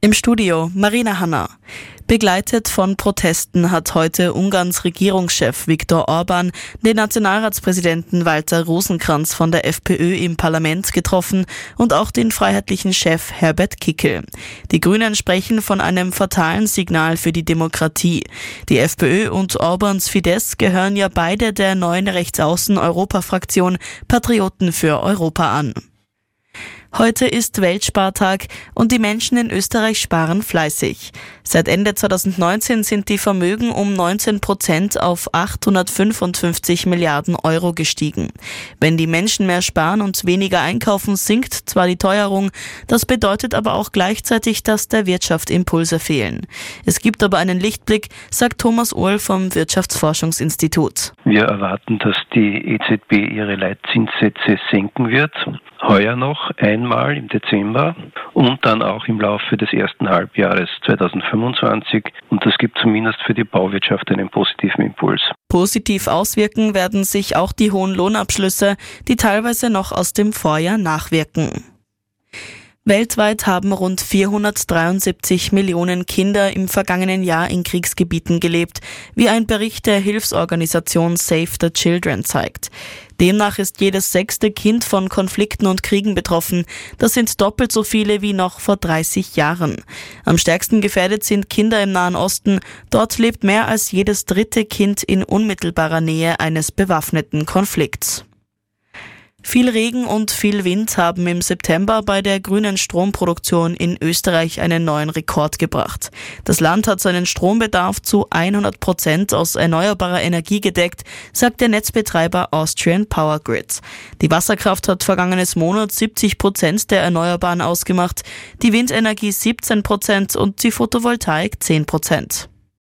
Im Studio Marina Hanna. Begleitet von Protesten hat heute Ungarns Regierungschef Viktor Orbán den Nationalratspräsidenten Walter Rosenkranz von der FPÖ im Parlament getroffen und auch den freiheitlichen Chef Herbert Kickl. Die Grünen sprechen von einem fatalen Signal für die Demokratie. Die FPÖ und Orbáns Fidesz gehören ja beide der neuen Rechtsaußen-Europa-Fraktion Patrioten für Europa an. Heute ist Weltspartag und die Menschen in Österreich sparen fleißig. Seit Ende 2019 sind die Vermögen um 19% auf 855 Milliarden Euro gestiegen. Wenn die Menschen mehr sparen und weniger einkaufen, sinkt zwar die Teuerung, das bedeutet aber auch gleichzeitig, dass der Wirtschaft Impulse fehlen. Es gibt aber einen Lichtblick, sagt Thomas Ohl vom Wirtschaftsforschungsinstitut. Wir erwarten, dass die EZB ihre Leitzinssätze senken wird. Heuer noch einmal im Dezember und dann auch im Laufe des ersten Halbjahres 2025. Und das gibt zumindest für die Bauwirtschaft einen positiven Impuls. Positiv auswirken werden sich auch die hohen Lohnabschlüsse, die teilweise noch aus dem Vorjahr nachwirken. Weltweit haben rund 473 Millionen Kinder im vergangenen Jahr in Kriegsgebieten gelebt, wie ein Bericht der Hilfsorganisation Save the Children zeigt. Demnach ist jedes 6. Kind von Konflikten und Kriegen betroffen. Das sind doppelt so viele wie noch vor 30 Jahren. Am stärksten gefährdet sind Kinder im Nahen Osten. Dort lebt mehr als jedes 3. Kind in unmittelbarer Nähe eines bewaffneten Konflikts. Viel Regen und viel Wind haben im September bei der grünen Stromproduktion in Österreich einen neuen Rekord gebracht. Das Land hat seinen Strombedarf zu 100% aus erneuerbarer Energie gedeckt, sagt der Netzbetreiber Austrian Power Grid. Die Wasserkraft hat vergangenes Monat 70% der Erneuerbaren ausgemacht, die Windenergie 17% und die Photovoltaik 10%.